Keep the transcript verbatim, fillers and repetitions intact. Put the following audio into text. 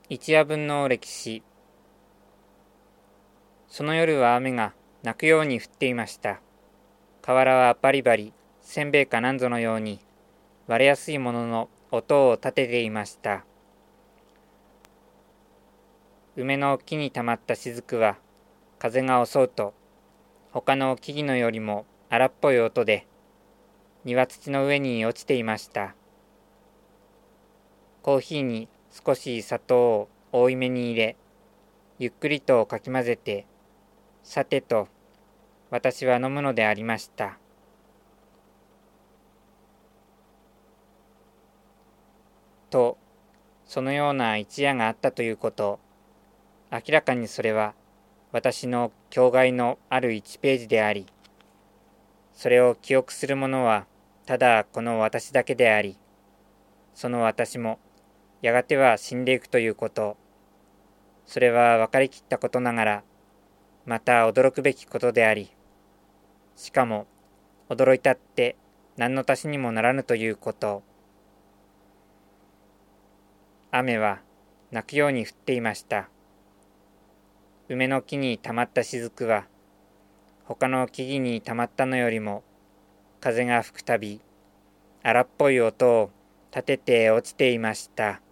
一夜分の歴史。その夜は雨が泣くように降っていました。河原はバリバリ、せんべいかなんぞのように割れやすいものの音を立てていました。梅の木にたまった雫は風が襲うと他の木々のよりも荒っぽい音で庭土の上に落ちていました。コーヒーに少し砂糖を多いめに入れ、ゆっくりとかき混ぜて、さてと私は飲むのでありました。と、そのような一夜があったということ、明らかにそれは私の境外のあるいちページであり、それを記憶するものはただこの私だけであり、その私もやがては死んでいくということ、それは分かりきったことながら、また驚くべきことであり、しかも驚いたって何の足しにもならぬということ。雨は泣くように降っていました。梅の木にたまった雫は他の木々にたまったのよりも風が吹くたび荒っぽい音を立てて落ちていました。